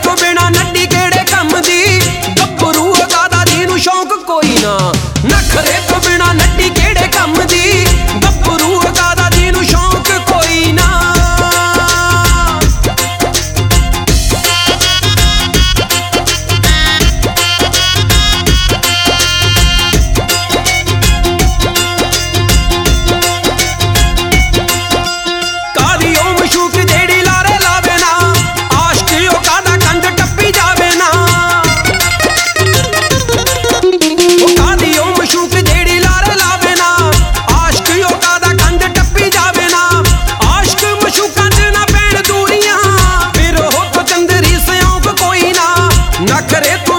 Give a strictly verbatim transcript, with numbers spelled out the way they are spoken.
ਤੋਂ ਬਿਨਾ ਨੱਡੀ ਕਿਹੜੇ ਕੰਮ ਦੀ, ਗੱਭਰੂ ਅਗਾਦਾ ਜਿਹਨੂੰ ਸ਼ੌਂਕ ਕੋਈ ਨਾ। ਨਖਰੇ ਤੋਂ ਬਿਨਾ ਨੱਡੀ ਕਿਹੜੇ ਕੰਮ ਦੀ, ਗੱਭਰੂ ਅਗਾਦਾ ਜਿਹਨੂੰ ਸ਼ੌਂਕ ਕੋਈ ਨਾ। ਕਾਦੀ ਉਹ ਮਸ਼ੂਕ ਜਿਹੜੀ ਲਾਰੇ ਲਾਵੇ ਨਾ, ਆਸ਼ਕ ਉਹ ਕਾਦਾ ਕੰਧ ਟੱਪੀ ਜਾਵੇ ਨਾ। ਉਹ ਕਾਦੀ ਉਹ ਮਸ਼ੂਕ ਜਿਹੜੀ ਲਾਰੇ ਲਾਵੇ ਨਾ, ਆਸ਼ਕ ਉਹ ਕਾਦਾ ਕੰਧ ਟੱਪੀ ਜਾਵੇ ਨਾ। ਆਸ਼ਕ ਮਸ਼ੂਕਾਂ 'ਚ ਨਾ ਪੈਣ ਦੂਰੀਆਂ, ਫਿਰ ਉਹ ਤੋਂ ਚੰਦਰੀ ਸਿਉਂਕ ਕੋਈ ਨਾ। ਨਖਰੇ ਤੋਂ